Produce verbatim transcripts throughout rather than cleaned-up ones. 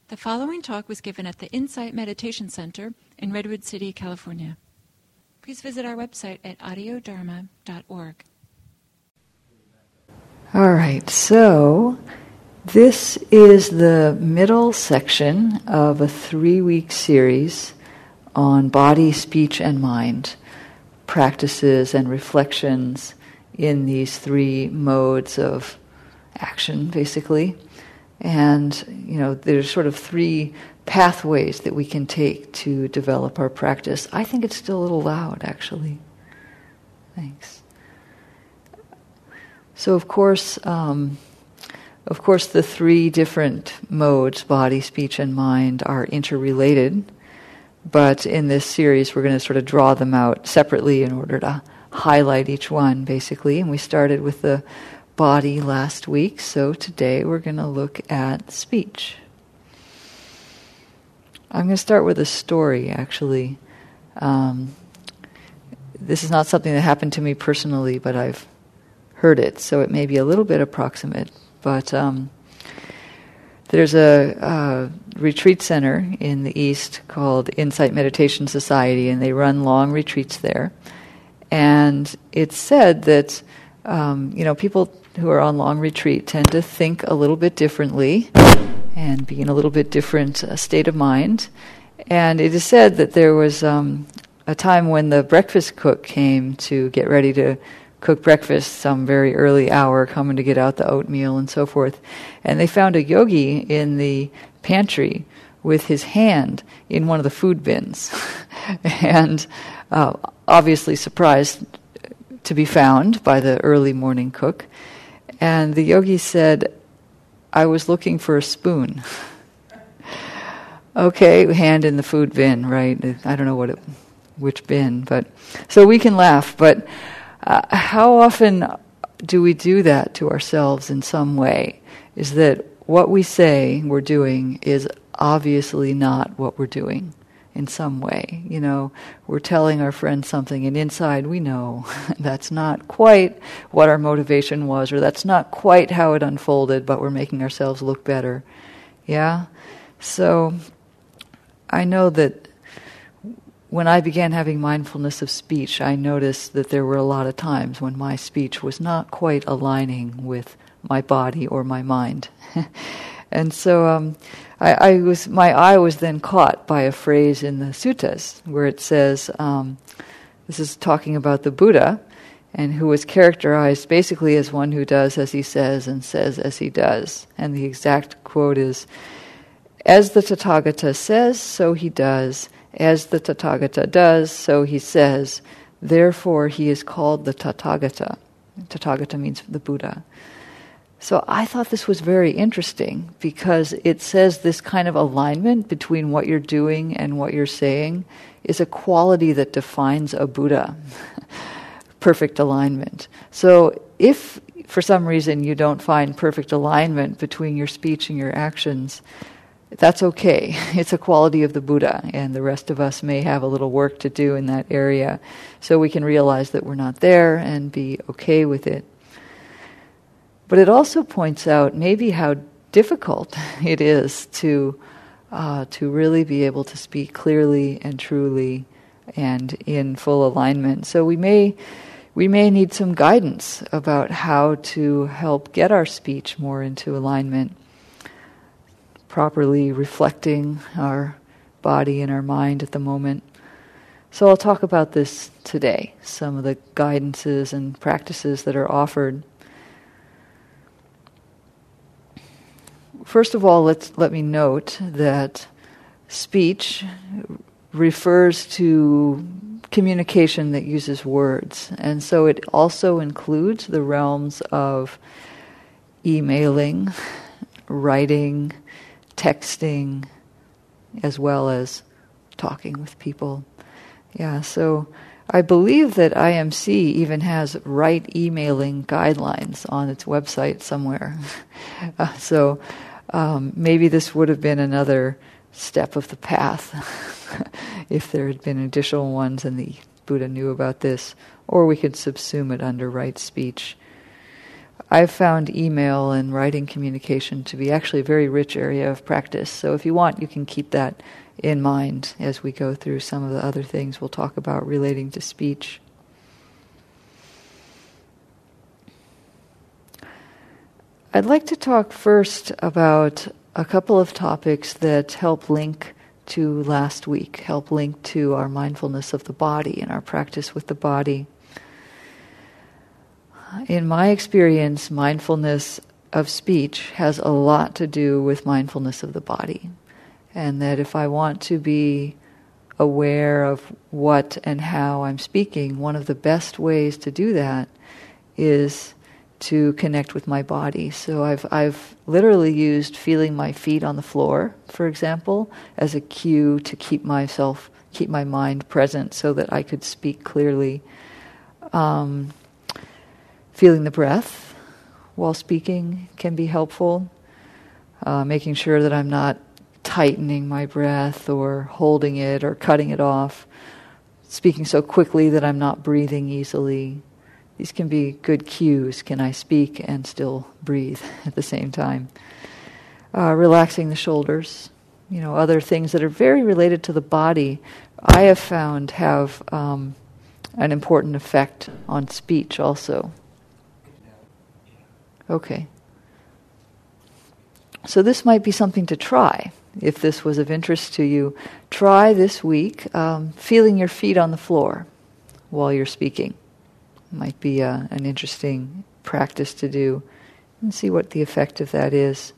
The following talk was given at the Insight Meditation Center in Redwood City, California. Please visit our website at audio dharma dot org. All right, so this is the middle section of a three-week series on body, speech, and mind, practices and reflections in these three modes of action, basically. And, you know, there's sort of three pathways that we can take to develop our practice. I think it's still a little loud, actually. Thanks. So, of course, um, of course, the three different modes, body, speech, and mind, are interrelated. But in this series, we're going to sort of draw them out separately in order to highlight each one, basically. And we started with the body last week, so today we're going to look at speech. I'm going to start with a story, actually. Um, this is not something that happened to me personally, but I've heard it, so it may be a little bit approximate. But um, there's a, a retreat center in the East called Insight Meditation Society, and they run long retreats there. And it's said that um, you know, people who are on long retreat tend to think a little bit differently and be in a little bit different uh, state of mind. And it is said that there was um, a time when the breakfast cook came to get ready to cook breakfast, some very early hour, coming to get out the oatmeal and so forth. And they found a yogi in the pantry with his hand in one of the food bins. and uh, obviously surprised to be found by the early morning cook. And the yogi said, "I was looking for a spoon." Okay, hand in the food bin, right? I don't know what it, which bin, but so we can laugh. But uh, how often do we do that to ourselves in some way? Is that what we say we're doing is obviously not what we're doing in some way. You know, we're telling our friend something, and inside we know that's not quite what our motivation was, or that's not quite how it unfolded, but we're making ourselves look better. Yeah? So I know that when I began having mindfulness of speech, I noticed that there were a lot of times when my speech was not quite aligning with my body or my mind. And so um, I, I was, my eye was then caught by a phrase in the suttas where it says, um, this is talking about the Buddha, and who was characterized basically as one who does as he says and says as he does. And the exact quote is, "As the Tathagata says, so he does. As the Tathagata does, so he says. Therefore he is called the Tathagata." Tathagata means the Buddha. So I thought this was very interesting because it says this kind of alignment between what you're doing and what you're saying is a quality that defines a Buddha. Perfect alignment. So if for some reason you don't find perfect alignment between your speech and your actions, that's okay. It's a quality of the Buddha, and the rest of us may have a little work to do in that area so we can realize that we're not there and be okay with it. But it also points out maybe how difficult it is to uh, to really be able to speak clearly and truly and in full alignment. So we may we may need some guidance about how to help get our speech more into alignment, properly reflecting our body and our mind at the moment. So I'll talk about this today, some of the guidances and practices that are offered. First of all, let's let me note that speech refers to communication that uses words, and so it also includes the realms of emailing, writing, texting, as well as talking with people. Yeah, so I believe that I M C even has right emailing guidelines on its website somewhere. uh, so um, maybe this would have been another step of the path if there had been additional ones and the Buddha knew about this, or we could subsume it under right speech. I've found email and writing communication to be actually a very rich area of practice. So if you want, you can keep that in mind as we go through some of the other things we'll talk about relating to speech. I'd like to talk first about a couple of topics that help link to last week, help link to our mindfulness of the body and our practice with the body. In my experience, mindfulness of speech has a lot to do with mindfulness of the body. And that if I want to be aware of what and how I'm speaking, one of the best ways to do that is to connect with my body. So I've I've literally used feeling my feet on the floor, for example, as a cue to keep myself, keep my mind present so that I could speak clearly. Um, feeling the breath while speaking can be helpful. Uh, making sure that I'm not tightening my breath or holding it or cutting it off. Speaking so quickly that I'm not breathing easily. These can be good cues. Can I speak and still breathe at the same time? Uh, relaxing the shoulders. You know, other things that are very related to the body, I have found have um, an important effect on speech also. Okay. So this might be something to try. If this was of interest to you, try this week um, feeling your feet on the floor while you're speaking. Might be uh, an interesting practice to do and see what the effect of that is.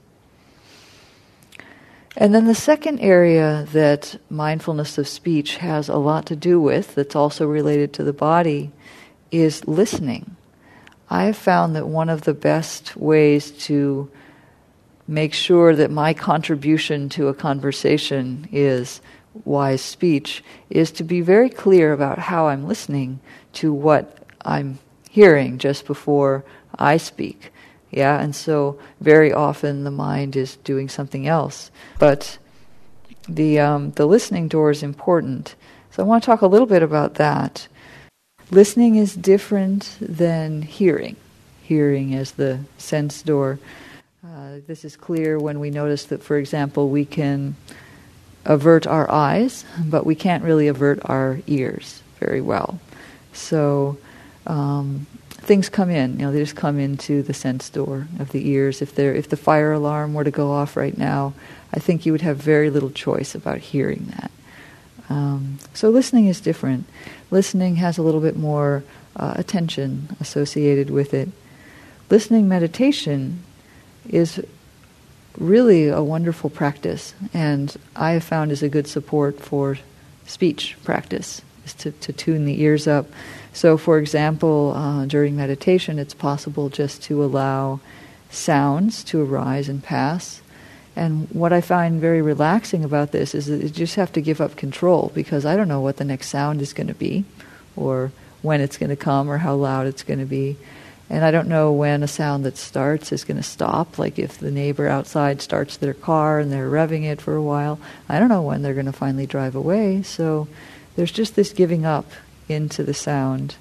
And then the second area that mindfulness of speech has a lot to do with, that's also related to the body, is listening. I have found that one of the best ways to make sure that my contribution to a conversation is wise speech is to be very clear about how I'm listening to what I'm hearing just before I speak. Yeah, and so very often the mind is doing something else. But the um, the listening door is important. So I want to talk a little bit about that. Listening is different than hearing. Hearing as the sense door. Uh, this is clear when we notice that, for example, we can avert our eyes, but we can't really avert our ears very well. So um, things come in, you know, they just come into the sense door of the ears. If there, if the fire alarm were to go off right now, I think you would have very little choice about hearing that. Um, so listening is different. Listening has a little bit more uh, attention associated with it. Listening meditation is really a wonderful practice, and I have found is a good support for speech practice, is to, to tune the ears up. So, for example, uh, during meditation, it's possible just to allow sounds to arise and pass. And what I find very relaxing about this is that you just have to give up control, because I don't know what the next sound is going to be, or when it's going to come, or how loud it's going to be. And I don't know when a sound that starts is going to stop. Like if the neighbor outside starts their car and they're revving it for a while, I don't know when they're going to finally drive away. So there's just this giving up into the sound.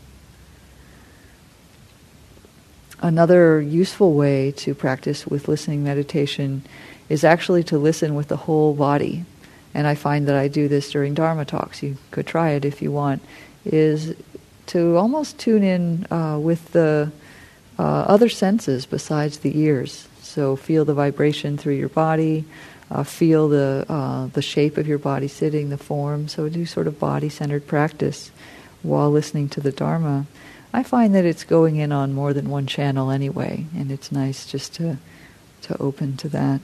Another useful way to practice with listening meditation is actually to listen with the whole body. And I find that I do this during Dharma talks. You could try it if you want. Is to almost tune in uh, with the uh, other senses besides the ears. So feel the vibration through your body, uh, feel the uh, the shape of your body sitting, the form. So do sort of body-centered practice while listening to the Dharma. I find that it's going in on more than one channel anyway, and it's nice just to to open to that.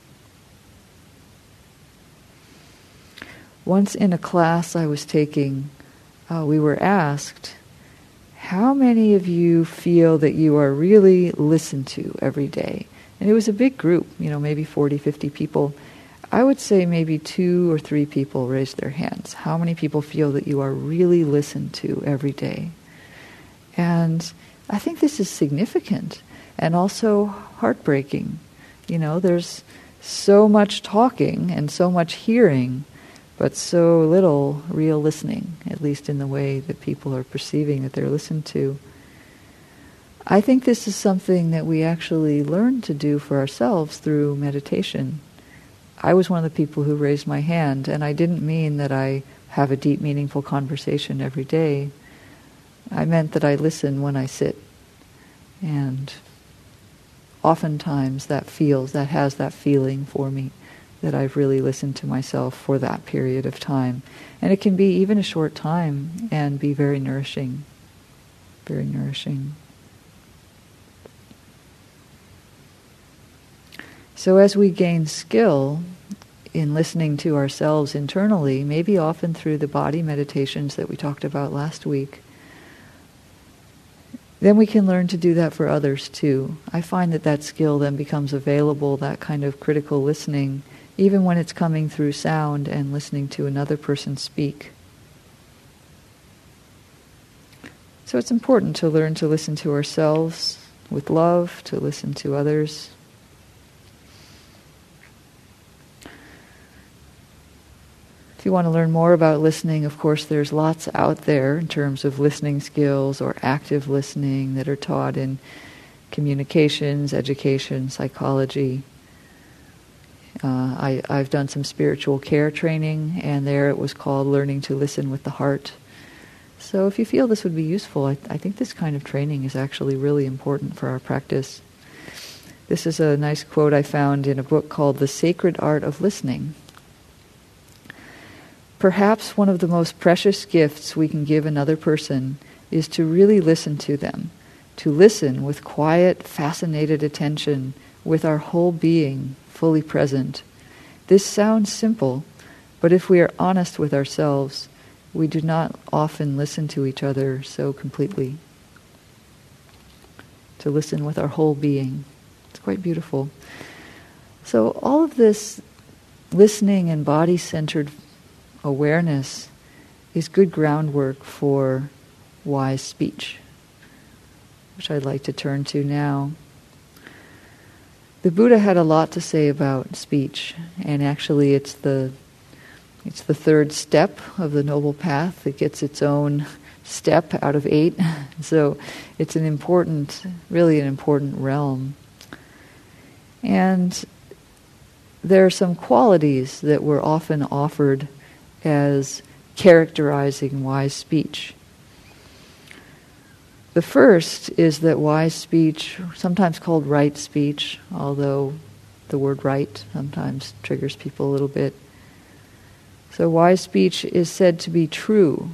Once in a class I was taking, uh, we were asked, how many of you feel that you are really listened to every day? And it was a big group, you know, maybe forty, fifty people. I would say maybe two or three people raised their hands. How many people feel that you are really listened to every day? And I think this is significant and also heartbreaking. You know, there's so much talking and so much hearing, but so little real listening, at least in the way that people are perceiving that they're listened to. I think this is something that we actually learn to do for ourselves through meditation. I was one of the people who raised my hand, and I didn't mean that I have a deep, meaningful conversation every day. I meant that I listen when I sit. And oftentimes that feels, that has that feeling for me, that I've really listened to myself for that period of time. And it can be even a short time and be very nourishing, very nourishing. So as we gain skill in listening to ourselves internally, maybe often through the body meditations that we talked about last week, then we can learn to do that for others too. I find that that skill then becomes available, that kind of critical listening, even when it's coming through sound and listening to another person speak. So it's important to learn to listen to ourselves with love, to listen to others. If you want to learn more about listening, of course, there's lots out there in terms of listening skills or active listening that are taught in communications, education, psychology. Uh, I, I've done some spiritual care training, and there it was called Learning to Listen with the Heart. So if you feel this would be useful, I, I think this kind of training is actually really important for our practice. This is a nice quote I found in a book called The Sacred Art of Listening. Perhaps one of the most precious gifts we can give another person is to really listen to them, to listen with quiet, fascinated attention, with our whole being fully present. This sounds simple, but if we are honest with ourselves, we do not often listen to each other so completely. To listen with our whole being. It's quite beautiful. So all of this listening and body-centered awareness is good groundwork for wise speech, which I'd like to turn to now. The Buddha had a lot to say about speech, and actually it's the it's the third step of the Noble Path. It gets its own step out of eight, so it's an important, really an important realm. And there are some qualities that were often offered as characterizing wise speech. The first is that wise speech, sometimes called right speech, although the word right sometimes triggers people a little bit. So wise speech is said to be true.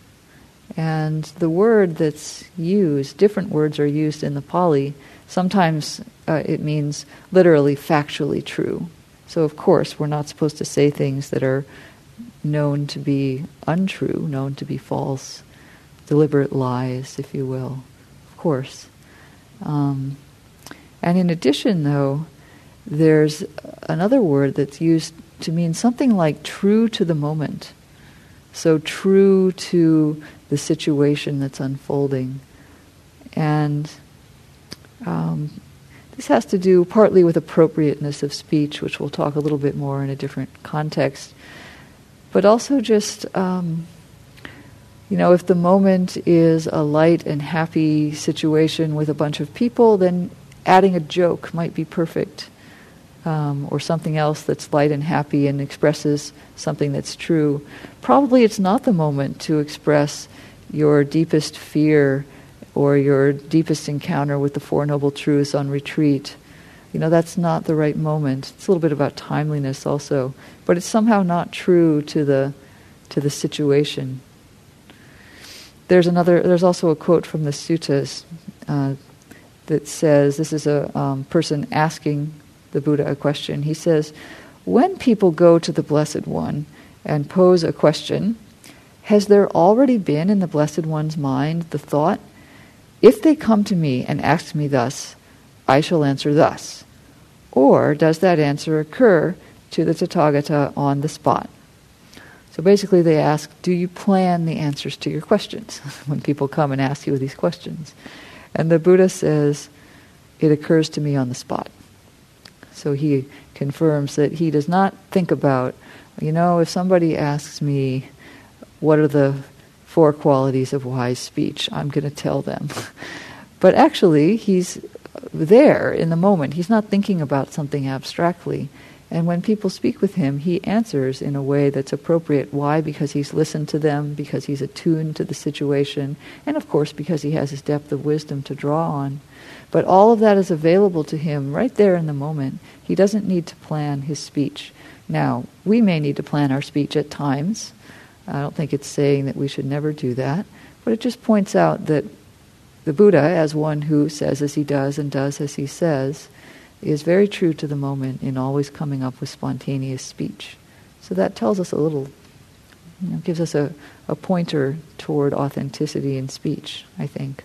And the word that's used, different words are used in the Pali. Sometimes uh, it means literally factually true. So of course we're not supposed to say things that are known to be untrue, known to be false, deliberate lies, if you will, of course. Um, and in addition, though, there's another word that's used to mean something like true to the moment. So true to the situation that's unfolding. And um, this has to do partly with appropriateness of speech, which we'll talk a little bit more in a different context. But also just, um, you know, if the moment is a light and happy situation with a bunch of people, then adding a joke might be perfect. Um, or something else that's light and happy and expresses something that's true. Probably it's not the moment to express your deepest fear or your deepest encounter with the Four Noble Truths on retreat. You know, that's not the right moment. It's a little bit about timeliness also, but it's somehow not true to the to the situation. There's another. There's also a quote from the suttas uh, that says, this is a um, person asking the Buddha a question. He says, when people go to the Blessed One and pose a question, has there already been in the Blessed One's mind the thought, if they come to me and ask me thus, I shall answer thus? Or does that answer occur to the Tathagata on the spot? So basically they ask, do you plan the answers to your questions when people come and ask you these questions? And the Buddha says, it occurs to me on the spot. So he confirms that he does not think about, you know, if somebody asks me, what are the four qualities of wise speech? I'm going to tell them. But actually, he's there in the moment. He's not thinking about something abstractly. And when people speak with him, he answers in a way that's appropriate. Why? Because he's listened to them, because he's attuned to the situation, and of course because he has his depth of wisdom to draw on. But all of that is available to him right there in the moment. He doesn't need to plan his speech. Now, we may need to plan our speech at times. I don't think it's saying that we should never do that, but it just points out that the Buddha, as one who says as he does and does as he says, is very true to the moment in always coming up with spontaneous speech. So that tells us a little, you know, gives us a, a pointer toward authenticity in speech, I think.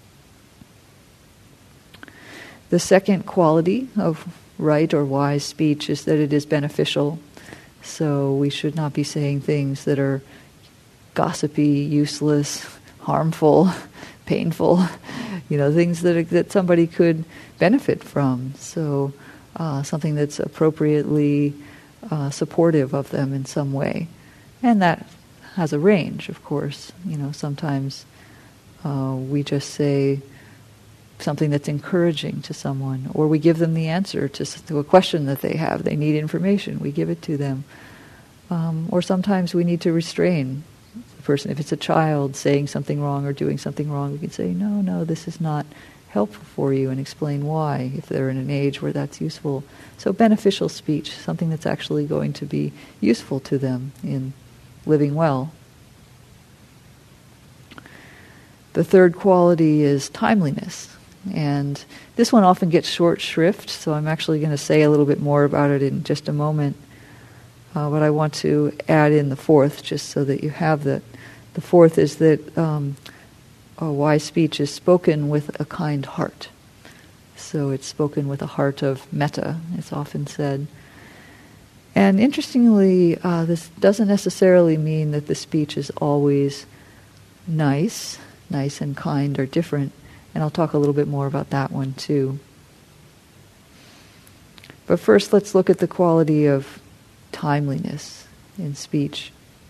The second quality of right or wise speech is that it is beneficial. So we should not be saying things that are gossipy, useless, harmful, painful, you know, things that are, that somebody could benefit from. So uh, something that's appropriately uh, supportive of them in some way. And that has a range, of course. You know, sometimes uh, we just say something that's encouraging to someone, or we give them the answer to, to a question that they have. They need information. We give it to them. Um, or sometimes we need to restrain the person. If it's a child saying something wrong or doing something wrong, we can say, no, no, this is not helpful for you, and explain why, if they're in an age where that's useful. So beneficial speech, something that's actually going to be useful to them in living well. The third quality is timeliness. And this one often gets short shrift, so I'm actually going to say a little bit more about it in just a moment. Uh, but I want to add in the fourth, just so that you have that. The fourth is that um, a wise speech is spoken with a kind heart. So it's spoken with a heart of metta, it's often said. And interestingly, uh, this doesn't necessarily mean that the speech is always nice. Nice and kind are different. And I'll talk a little bit more about that one too. But first, let's look at the quality of timeliness in speech.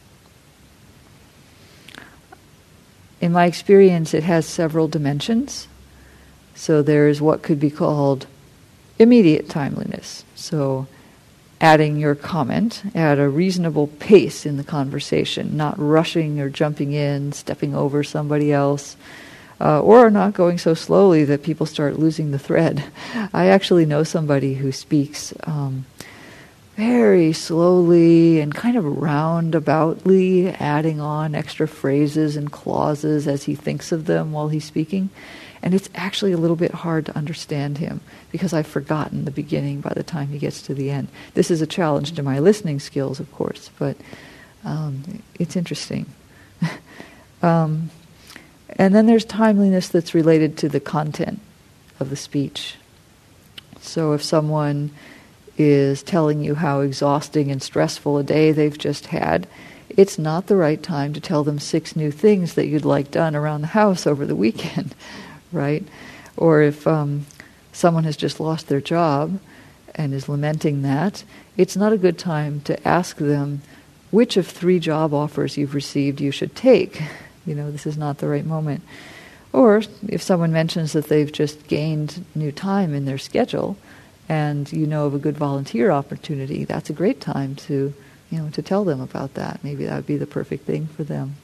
In my experience, it has several dimensions. So there's what could be called immediate timeliness. So adding your comment at a reasonable pace in the conversation, not rushing or jumping in, stepping over somebody else, uh, or not going so slowly that people start losing the thread. I actually know somebody who speaks um, very slowly and kind of roundaboutly, adding on extra phrases and clauses as he thinks of them while he's speaking. And it's actually a little bit hard to understand him because I've forgotten the beginning by the time he gets to the end. This is a challenge to my listening skills, of course, but um, it's interesting. um, and then there's timeliness that's related to the content of the speech. So if someone is telling you how exhausting and stressful a day they've just had, it's not the right time to tell them six new things that you'd like done around the house over the weekend. Right? Or if um, someone has just lost their job and is lamenting that, it's not a good time to ask them which of three job offers you've received you should take. You know, this is not the right moment. Or if someone mentions that they've just gained new time in their schedule and you know of a good volunteer opportunity, that's a great time to, you know, to tell them about that. Maybe that would be the perfect thing for them.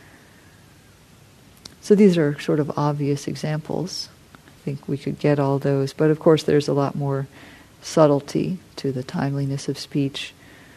So these are sort of obvious examples. I think we could get all those. But of course there's a lot more subtlety to the timeliness of speech.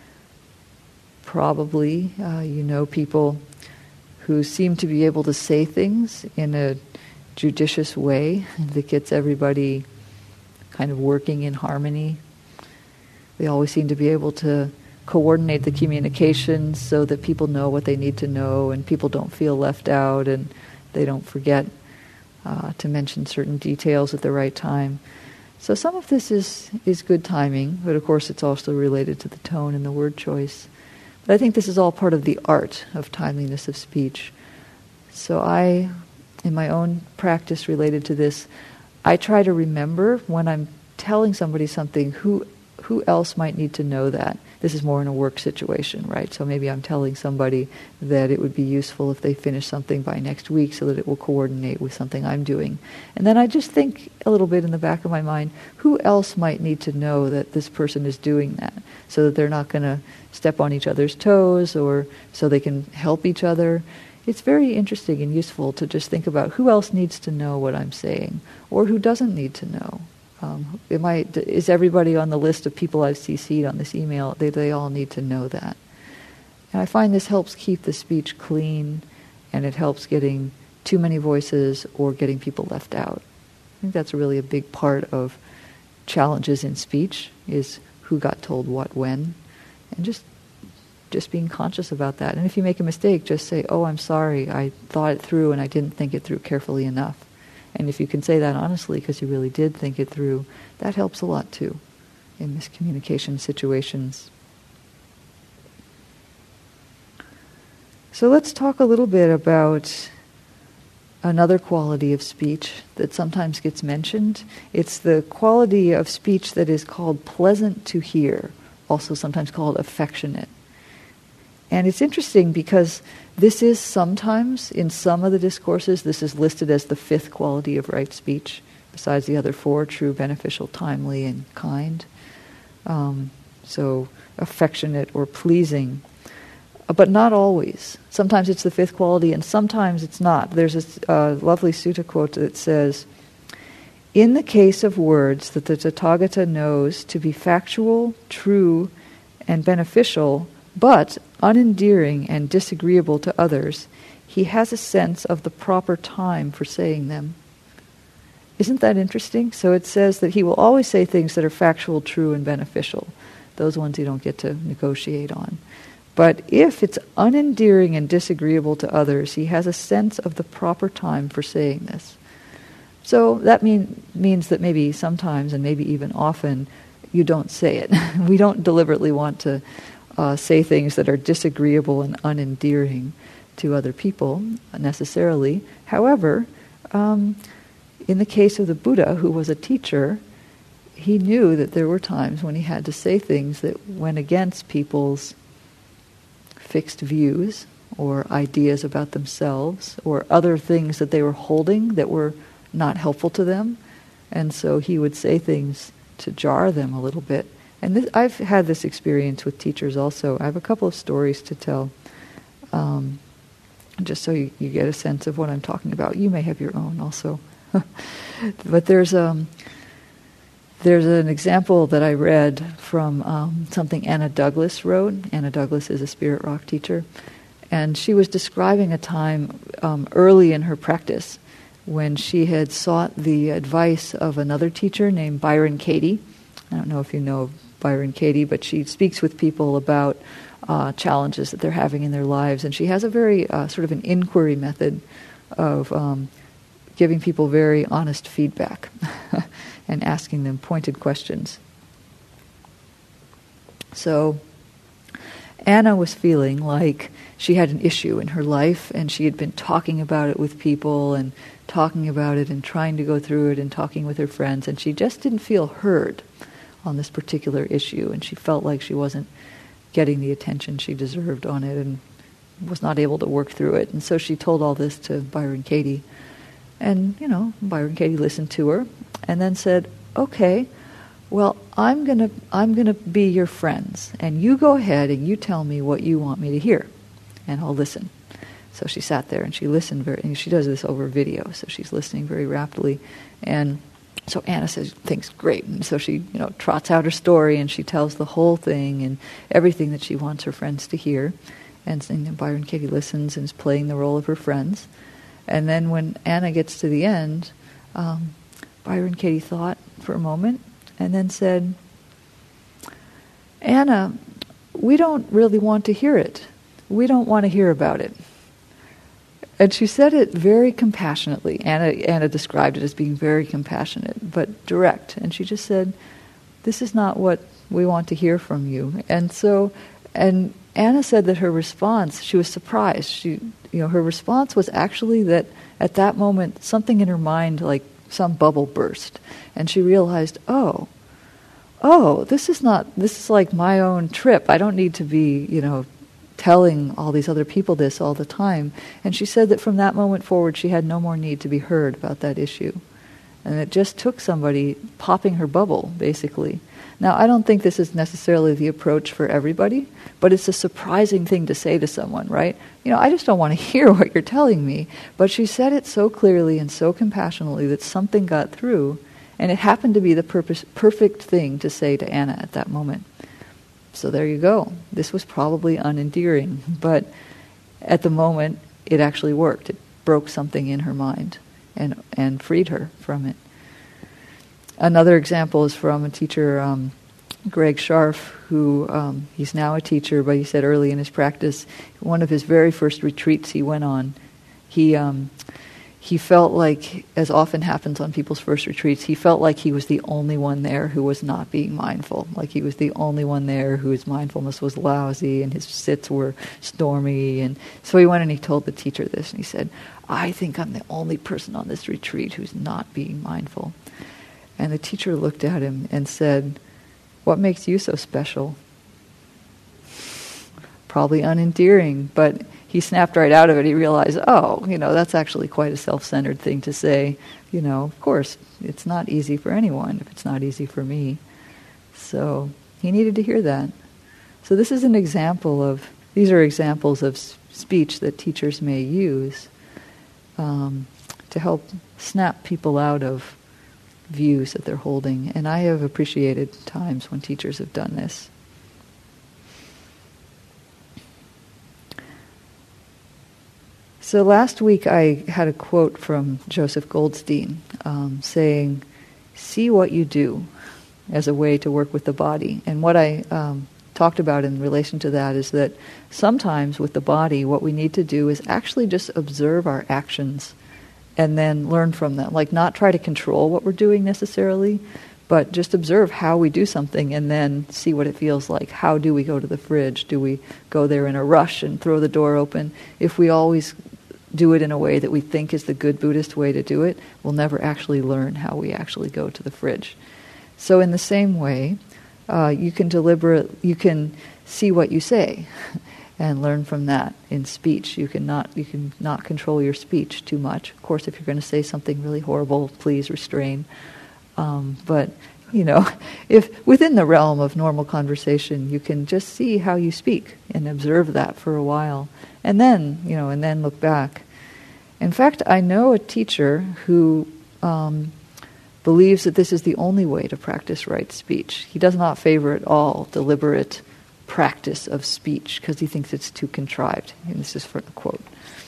Probably uh, you know people who seem to be able to say things in a judicious way that gets everybody kind of working in harmony. They always seem to be able to coordinate the communication so that people know what they need to know and people don't feel left out and they don't forget uh, to mention certain details at the right time. So some of this is, is good timing, but of course it's also related to the tone and the word choice. But I think this is all part of the art of timeliness of speech. So I, in my own practice related to this, I try to remember when I'm telling somebody something, who who else might need to know that? This is more in a work situation, right? So maybe I'm telling somebody that it would be useful if they finish something by next week so that it will coordinate with something I'm doing. And then I just think a little bit in the back of my mind, who else might need to know that this person is doing that so that they're not going to step on each other's toes or so they can help each other. It's very interesting and useful to just think about who else needs to know what I'm saying or who doesn't need to know. Um, it might, is everybody on the list of people I've C C'd on this email? They, they all need to know that. And I find this helps keep the speech clean, and it helps getting too many voices or getting people left out. I think that's really a big part of challenges in speech, is who got told what when, and just just being conscious about that. And if you make a mistake, just say, oh, I'm sorry, I thought it through and I didn't think it through carefully enough. And if you can say that honestly because you really did think it through, that helps a lot too in miscommunication situations. So let's talk a little bit about another quality of speech that sometimes gets mentioned. It's the quality of speech that is called pleasant to hear, also sometimes called affectionate. And it's interesting because this is sometimes, in some of the discourses, this is listed as the fifth quality of right speech, besides the other four, true, beneficial, timely, and kind. Um, so affectionate or pleasing. But not always. Sometimes it's the fifth quality and sometimes it's not. There's a uh, lovely sutta quote that says, in the case of words that the Tathagata knows to be factual, true, and beneficial, but unendearing and disagreeable to others, he has a sense of the proper time for saying them. Isn't that interesting? So it says that he will always say things that are factual, true, and beneficial. Those ones you don't get to negotiate on. But if it's unendearing and disagreeable to others, he has a sense of the proper time for saying this. So that mean, means that maybe sometimes, and maybe even often, you don't say it. We don't deliberately want to uh, say things that are disagreeable and unendearing to other people, necessarily. However, um, in the case of the Buddha, who was a teacher, he knew that there were times when he had to say things that went against people's fixed views or ideas about themselves or other things that they were holding that were not helpful to them. And so he would say things to jar them a little bit. And this, I've had this experience with teachers also. I have a couple of stories to tell, um, just so you, you get a sense of what I'm talking about. You may have your own also. But there's um, there's an example that I read from um, something Anna Douglas wrote. Anna Douglas is a Spirit Rock teacher. And she was describing a time um, early in her practice when she had sought the advice of another teacher named Byron Katie. I don't know if you know Byron Katie, but she speaks with people about uh, challenges that they're having in their lives. And she has a very uh, sort of an inquiry method of um, giving people very honest feedback and asking them pointed questions. So Anna was feeling like she had an issue in her life, and she had been talking about it with people and talking about it and trying to go through it and talking with her friends, and she just didn't feel heard on this particular issue, and she felt like she wasn't getting the attention she deserved on it and was not able to work through it. And so she told all this to Byron Katie. And, you know, Byron Katie listened to her and then said, okay, well, I'm going to I'm going to be your friends, and you go ahead and you tell me what you want me to hear, and I'll listen. So she sat there and she listened very, and she does this over video, so she's listening very rapidly. And so Anna says, thinks great, and so she, you know, trots out her story and she tells the whole thing and everything that she wants her friends to hear. And, and Byron Katie listens and is playing the role of her friends. And then when Anna gets to the end, um, Byron Katie thought for a moment and then said, Anna, we don't really want to hear it. We don't want to hear about it. And she said it very compassionately. Anna, Anna described it as being very compassionate, but direct. And she just said, this is not what we want to hear from you. And so, and Anna said that her response, she was surprised. She, you know, her response was actually that at that moment, something in her mind, like some bubble burst. And she realized, oh, oh, this is not, this is like my own trip. I don't need to be, you know, telling all these other people this all the time. And she said that from that moment forward, she had no more need to be heard about that issue. And it just took somebody popping her bubble, basically. Now, I don't think this is necessarily the approach for everybody, but it's a surprising thing to say to someone, right? You know, I just don't want to hear what you're telling me. But she said it so clearly and so compassionately that something got through, and it happened to be the purpose, perfect thing to say to Anna at that moment. So there you go. This was probably unendearing, but at the moment, it actually worked. It broke something in her mind and and freed her from it. Another example is from a teacher, um, Greg Scharf, who um, he's now a teacher, but he said early in his practice, one of his very first retreats he went on, he um, he felt like, as often happens on people's first retreats, he felt like he was the only one there who was not being mindful, like he was the only one there whose mindfulness was lousy and his sits were stormy. And so he went and he told the teacher this, and he said, I think I'm the only person on this retreat who's not being mindful. And the teacher looked at him and said, what makes you so special? Probably unendearing, but he snapped right out of it. He realized, oh, you know, that's actually quite a self-centered thing to say. You know, of course, it's not easy for anyone if it's not easy for me. So he needed to hear that. So this is an example of, these are examples of speech that teachers may use um, to help snap people out of views that they're holding. And I have appreciated times when teachers have done this. So last week I had a quote from Joseph Goldstein um, saying, see what you do, as a way to work with the body. And what I um, talked about in relation to that is that sometimes with the body what we need to do is actually just observe our actions and then learn from them. Like not try to control what we're doing necessarily, but just observe how we do something and then see what it feels like. How do we go to the fridge? Do we go there in a rush and throw the door open? If we always do it in a way that we think is the good Buddhist way to do it, we'll never actually learn how we actually go to the fridge. So in the same way, uh, you can deliberate, you can see what you say and learn from that in speech. You can not, you can not control your speech too much. Of course, if you're going to say something really horrible, please restrain. Um, but you know, if within the realm of normal conversation, you can just see how you speak and observe that for a while, and then, you know, and then look back. In fact, I know a teacher who um, believes that this is the only way to practice right speech. He does not favor at all deliberate practice of speech because he thinks it's too contrived. And this is for the quote.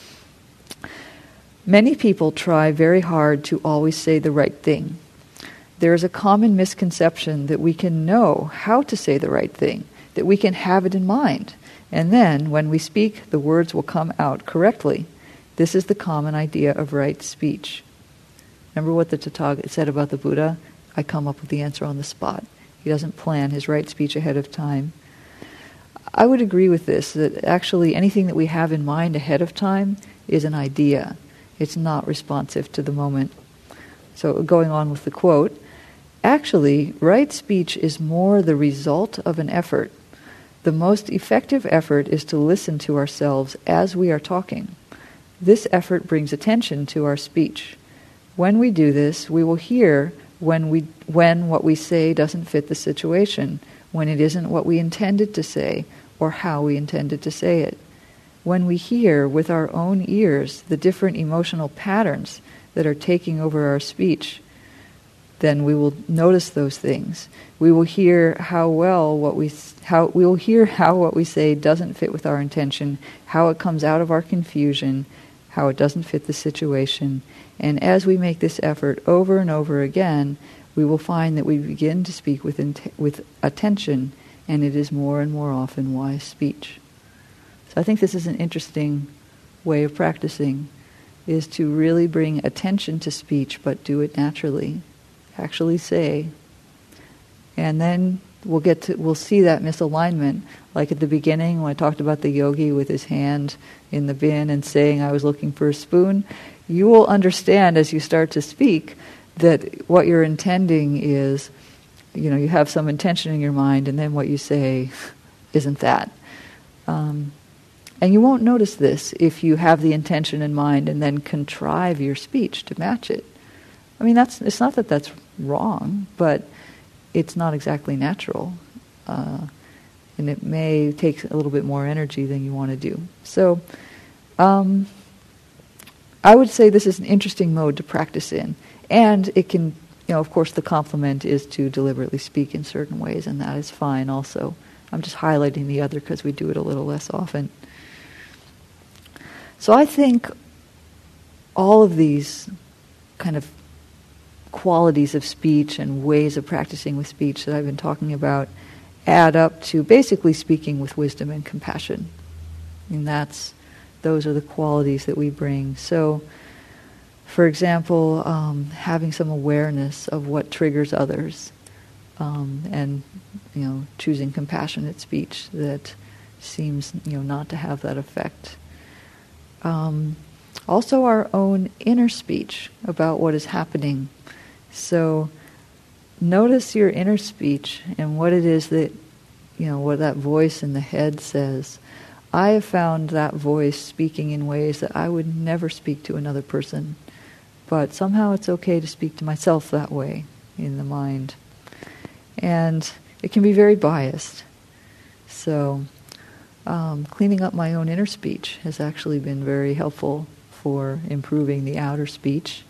Many people try very hard to always say the right thing. There is a common misconception that we can know how to say the right thing, that we can have it in mind, and then, when we speak, the words will come out correctly. This is the common idea of right speech. Remember what the Tathagata said about the Buddha? I come up with the answer on the spot. He doesn't plan his right speech ahead of time. I would agree with this, that actually anything that we have in mind ahead of time is an idea. It's not responsive to the moment. So going on with the quote, actually, right speech is more the result of an effort. The most effective effort is to listen to ourselves as we are talking. This effort brings attention to our speech. When we do this, we will hear when we when what we say doesn't fit the situation, when it isn't what we intended to say, or how we intended to say it. When we hear with our own ears the different emotional patterns that are taking over our speech, then we will notice those things. We will hear how well what we how we will hear how what we say doesn't fit with our intention, how it comes out of our confusion, how it doesn't fit the situation. And as we make this effort over and over again, we will find that we begin to speak with int- with attention, and it is more and more often wise speech. So I think this is an interesting way of practicing, is to really bring attention to speech, but do it naturally. Actually say. And then we'll get to, we'll see that misalignment. Like at the beginning when I talked about the yogi with his hand in the bin and saying, I was looking for a spoon, you will understand as you start to speak that what you're intending is you know, you have some intention in your mind, and then what you say isn't that. Um, and you won't notice this if you have the intention in mind and then contrive your speech to match it. I mean, that's it's not that that's wrong, but it's not exactly natural. Uh, and it may take a little bit more energy than you want to do. So um, I would say this is an interesting mode to practice in. And it can, you know, of course the complement is to deliberately speak in certain ways, and that is fine also. I'm just highlighting the other because we do it a little less often. So I think all of these kind of qualities of speech and ways of practicing with speech that I've been talking about add up to basically speaking with wisdom and compassion. And that's, those are the qualities that we bring. So, for example, um, having some awareness of what triggers others, um, and, you know, choosing compassionate speech that seems, you know, not to have that effect. Um, also our own inner speech about what is happening. So notice your inner speech and what it is that, you know, what that voice in the head says. I have found that voice speaking in ways that I would never speak to another person, but somehow it's okay to speak to myself that way in the mind. And it can be very biased. So um, cleaning up my own inner speech has actually been very helpful for improving the outer speech.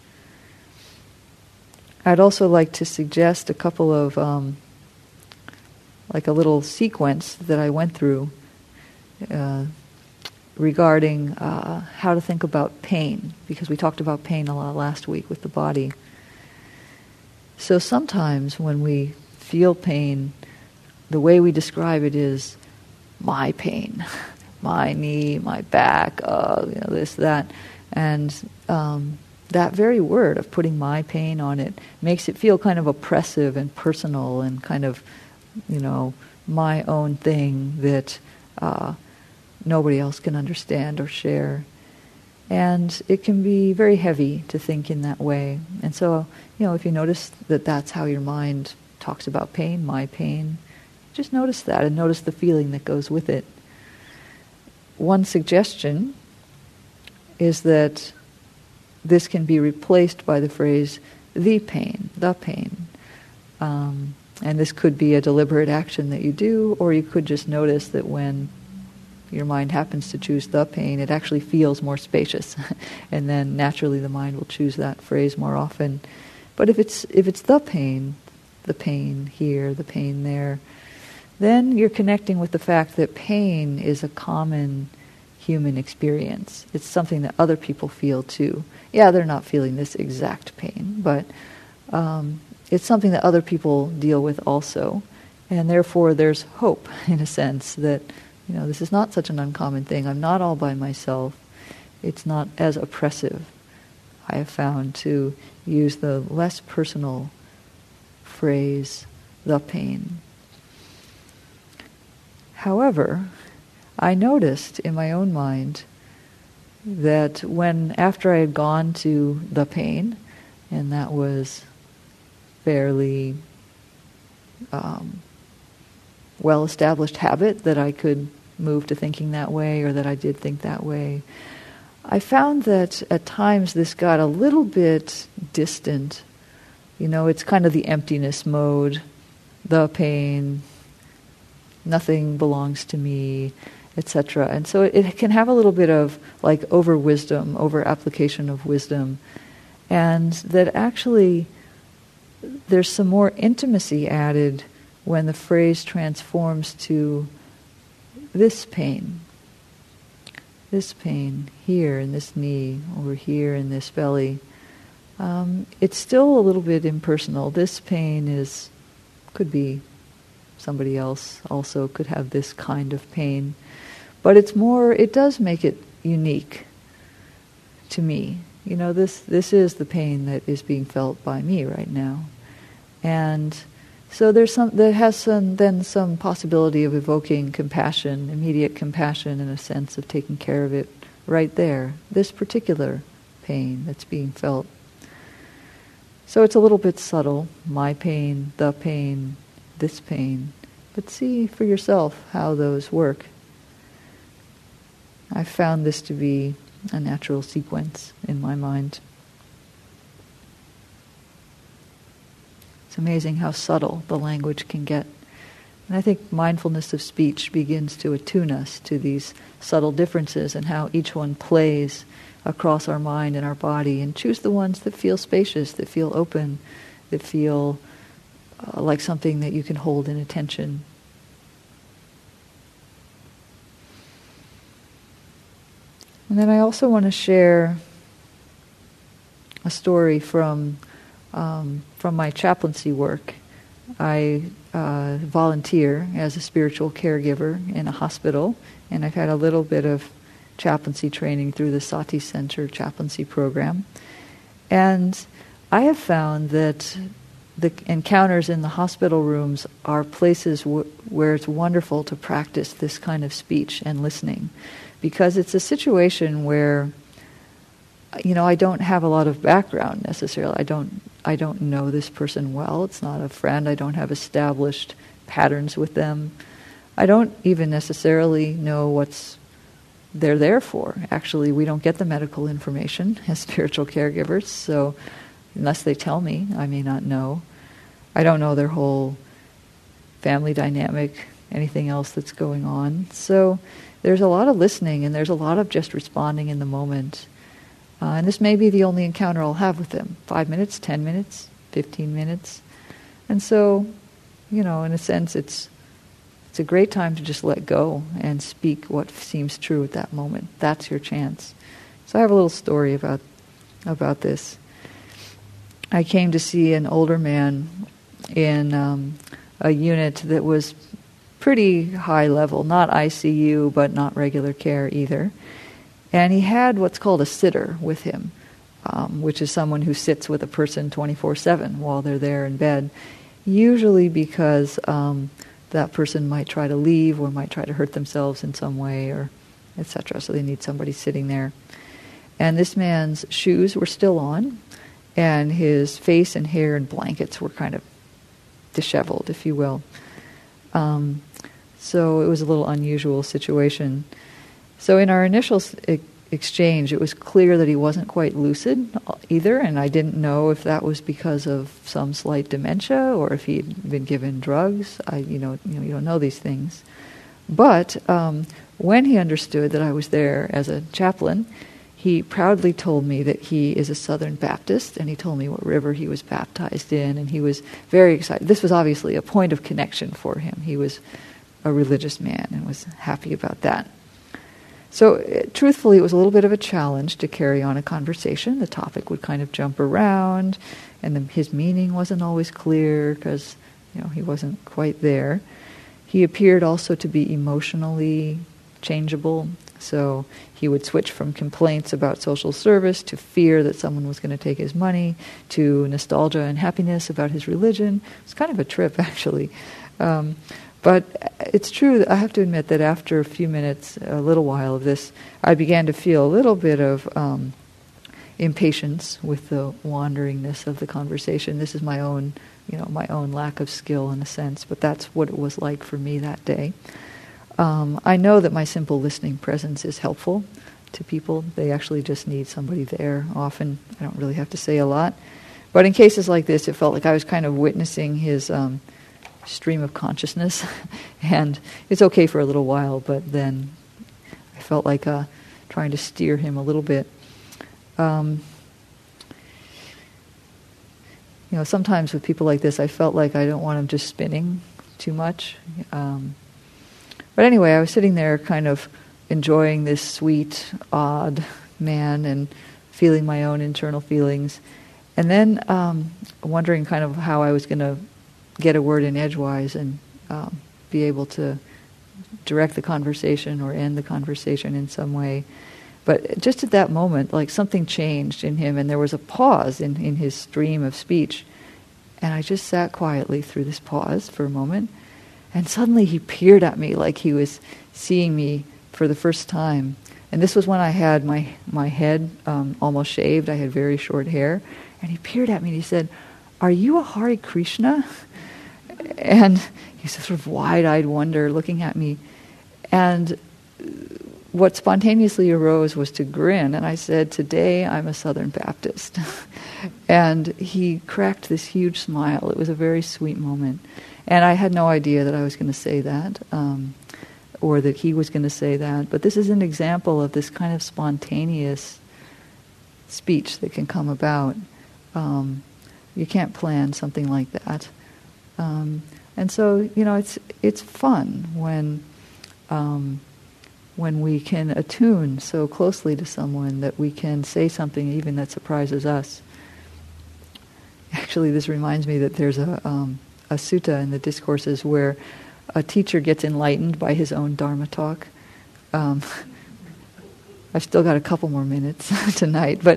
I'd also like to suggest a couple of, um, like a little sequence that I went through uh, regarding uh, how to think about pain, because we talked about pain a lot last week with the body. So sometimes when we feel pain, the way we describe it is my pain, my knee, my back, uh, you know, this, that, and um, that very word of putting my pain on it makes it feel kind of oppressive and personal and kind of, you know, my own thing that uh, nobody else can understand or share. And it can be very heavy to think in that way. And so, you know, if you notice that that's how your mind talks about pain, my pain, just notice that and notice the feeling that goes with it. One suggestion is that this can be replaced by the phrase, the pain, the pain. Um, and this could be a deliberate action that you do, or you could just notice that when your mind happens to choose the pain, it actually feels more spacious. And then naturally the mind will choose that phrase more often. But if it's if it's the pain, the pain here, the pain there, then you're connecting with the fact that pain is a common human experience. It's something that other people feel too. Yeah, they're not feeling this exact pain, but um, it's something that other people deal with also. And therefore there's hope, in a sense, that, you know, this is not such an uncommon thing. I'm not all by myself. It's not as oppressive. I have found to use the less personal phrase, the pain. However, I noticed in my own mind that when, after I had gone to the pain, and that was fairly um, well-established habit that I could move to thinking that way, or that I did think that way, I found that at times this got a little bit distant. You know, it's kind of the emptiness mode, the pain, nothing belongs to me, et cetera. And so it, it can have a little bit of like over-wisdom, over-application of wisdom, and that actually there's some more intimacy added when the phrase transforms to this pain, this pain here in this knee, over here in this belly. Um, it's still a little bit impersonal. This pain is, could be somebody else also could have this kind of pain. But it's more, it does make it unique to me. You know, this, this is the pain that is being felt by me right now. And so there's some, there has some, then some possibility of evoking compassion, immediate compassion, and a sense of taking care of it right there, this particular pain that's being felt. So it's a little bit subtle, my pain, the pain, this pain, but see for yourself how those work. I've found this to be a natural sequence in my mind. It's amazing how subtle the language can get. And I think mindfulness of speech begins to attune us to these subtle differences and how each one plays across our mind and our body, and choose the ones that feel spacious, that feel open, that feel uh, like something that you can hold in attention. And then I also want to share a story from um, from my chaplaincy work. I uh, volunteer as a spiritual caregiver in a hospital, and I've had a little bit of chaplaincy training through the Sati Center chaplaincy program. And I have found that the encounters in the hospital rooms are places w- where it's wonderful to practice this kind of speech and listening, because it's a situation where, you know, I don't have a lot of background necessarily. I don't I don't know this person well. It's not a friend. I don't have established patterns with them. I don't even necessarily know what's they're there for. Actually, we don't get the medical information as spiritual caregivers, so unless they tell me, I may not know. I don't know their whole family dynamic, anything else that's going on. So there's a lot of listening, and there's a lot of just responding in the moment. Uh, and this may be the only encounter I'll have with them. Five minutes, ten minutes, fifteen minutes. And so, you know, in a sense, it's it's a great time to just let go and speak what seems true at that moment. That's your chance. So I have a little story about about this. I came to see an older man in um, a unit that was pretty high level, not I C U, but not regular care either. And he had what's called a sitter with him, um, which is someone who sits with a person twenty-four seven while they're there in bed, usually because um, that person might try to leave or might try to hurt themselves in some way, or et cetera. So they need somebody sitting there. And this man's shoes were still on, and his face and hair and blankets were kind of disheveled, if you will. Um, so it was a little unusual situation. So in our initial e- exchange, it was clear that he wasn't quite lucid either, and I didn't know if that was because of some slight dementia or if he'd been given drugs. I, you know, you know, you don't know these things. But um, when he understood that I was there as a chaplain, he proudly told me that he is a Southern Baptist, and he told me what river he was baptized in, and he was very excited. This was obviously a point of connection for him. He was a religious man and was happy about that. So, uh, truthfully, it was a little bit of a challenge to carry on a conversation. The topic would kind of jump around, and the, his meaning wasn't always clear because, you know, he wasn't quite there. He appeared also to be emotionally changeable. So he would switch from complaints about social service to fear that someone was going to take his money to nostalgia and happiness about his religion. It's kind of a trip, actually. Um, But it's true, that I have to admit that after a few minutes, a little while of this, I began to feel a little bit of um, impatience with the wanderingness of the conversation. This is my own, you know, my own lack of skill in a sense, but that's what it was like for me that day. Um, I know that my simple listening presence is helpful to people. They actually just need somebody there. Often, I don't really have to say a lot. But in cases like this, it felt like I was kind of witnessing his Um, stream of consciousness, and it's okay for a little while, but then I felt like uh, trying to steer him a little bit. Um, you know, sometimes with people like this, I felt like I don't want him just spinning too much. Um, but anyway, I was sitting there kind of enjoying this sweet, odd man and feeling my own internal feelings, and then um, wondering kind of how I was going to get a word in edgewise and um, be able to direct the conversation or end the conversation in some way. But just at that moment, like something changed in him, and there was a pause in, in his stream of speech. And I just sat quietly through this pause for a moment, and suddenly he peered at me like he was seeing me for the first time. And this was when I had my, my head um, almost shaved. I had very short hair. And he peered at me and he said, "Are you a Hare Krishna?" And he sort of wide-eyed wonder looking at me. And what spontaneously arose was to grin. And I said, "Today I'm a Southern Baptist." And he cracked this huge smile. It was a very sweet moment. And I had no idea that I was going to say that, um, or that he was going to say that. But this is an example of this kind of spontaneous speech that can come about. Um, you can't plan something like that. Um, and so, you know, it's it's fun when um, when we can attune so closely to someone that we can say something even that surprises us. Actually, this reminds me that there's a um, a sutta in the discourses where a teacher gets enlightened by his own Dharma talk. Um, I've still got a couple more minutes tonight, but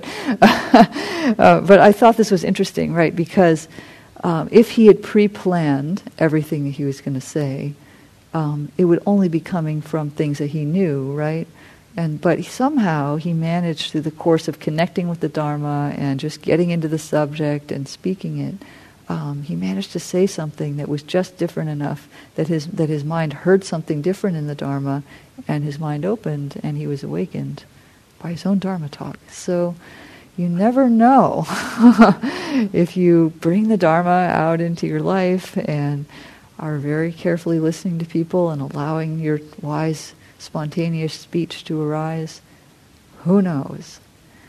uh, but I thought this was interesting, right? Because um, if he had pre-planned everything that he was going to say, um, it would only be coming from things that he knew, right? And but somehow he managed, through the course of connecting with the Dharma and just getting into the subject and speaking it, um, he managed to say something that was just different enough that his that his mind heard something different in the Dharma, and his mind opened, and he was awakened by his own Dharma talk. So you never know if you bring the Dharma out into your life and are very carefully listening to people and allowing your wise, spontaneous speech to arise. Who knows?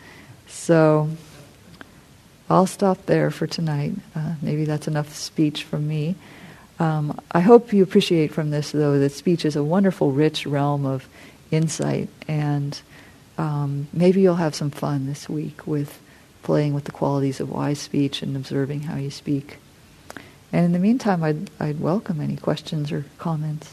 So I'll stop there for tonight. Uh, maybe that's enough speech from me. Um, I hope you appreciate from this, though, that speech is a wonderful, rich realm of insight, and um, maybe you'll have some fun this week with playing with the qualities of wise speech and observing how you speak. And in the meantime, I'd, I'd welcome any questions or comments.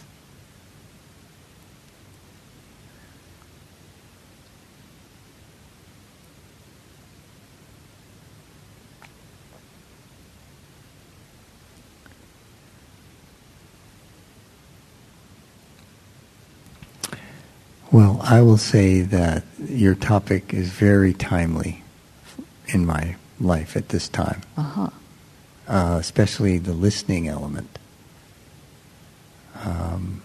Well, I will say that your topic is very timely in my life at this time, Uh-huh. uh, especially the listening element. Um,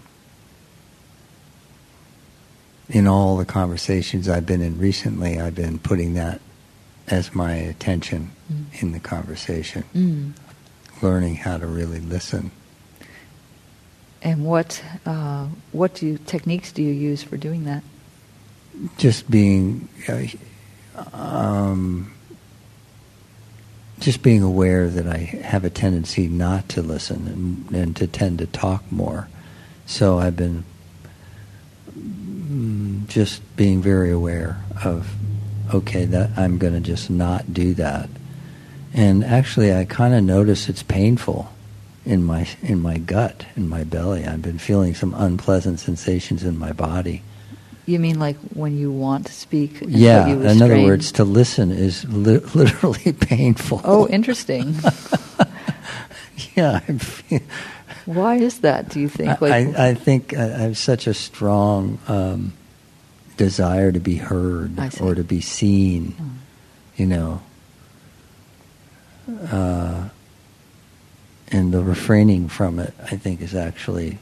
in all the conversations I've been in recently, I've been putting that as my attention mm. in the conversation, mm. learning how to really listen. And what uh, what do you, techniques do you use for doing that? Just being, uh, um, just being aware that I have a tendency not to listen and, and to tend to talk more. So I've been mm, just being very aware of, okay, that I'm going to just not do that. And actually, I kind of notice it's painful. In my in my gut, in my belly, I've been feeling some unpleasant sensations in my body. You mean like when you want to speak? And Yeah, you in other words, to listen is li- literally painful. Oh, interesting. Yeah. I feel, Why is that, do you think? Like, I, I think I have such a strong um, desire to be heard or to be seen, mm. you know. Uh, And the refraining from it, I think, is actually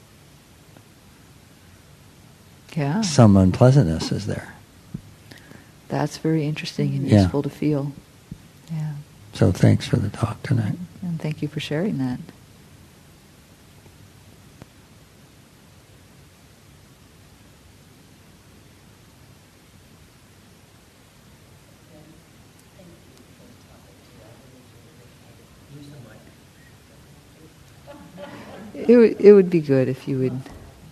yeah. some unpleasantness is there. That's very interesting and yeah. useful to feel. Yeah. So thanks for the talk tonight. And thank you for sharing that. It would, it would be good if you would,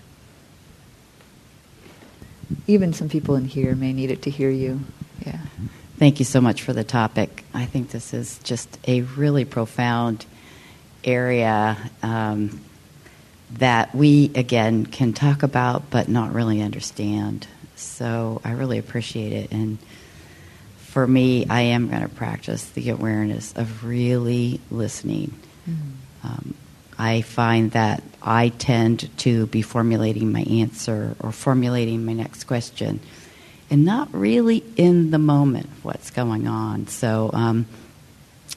even some people in here may need it to hear you. Yeah. Thank you so much for the topic. I think this is just a really profound area um, that we, again, can talk about but not really understand. So I really appreciate it. And for me, I am going to practice the awareness of really listening. Mm-hmm. Um, I find that I tend to be formulating my answer or formulating my next question and not really in the moment of what's going on. So um,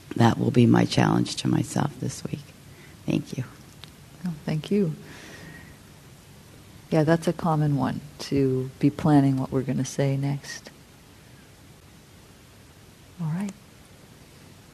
that will be my challenge to myself this week. Thank you. Oh, thank you. Yeah, that's a common one, to be planning what we're going to say next. All right.